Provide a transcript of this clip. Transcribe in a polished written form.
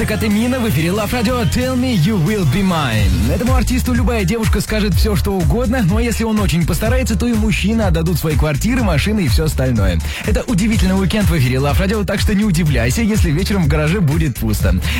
это Катемина, в эфире Love Radio Tell Me You Will Be Mine. Этому артисту любая девушка скажет все, что угодно, но если он очень постарается, то и мужчины отдадут свои квартиры, машины и все остальное. Это удивительный уикенд в эфире Love Radio, так что не удивляйся, если вечером в гараже будет пусто.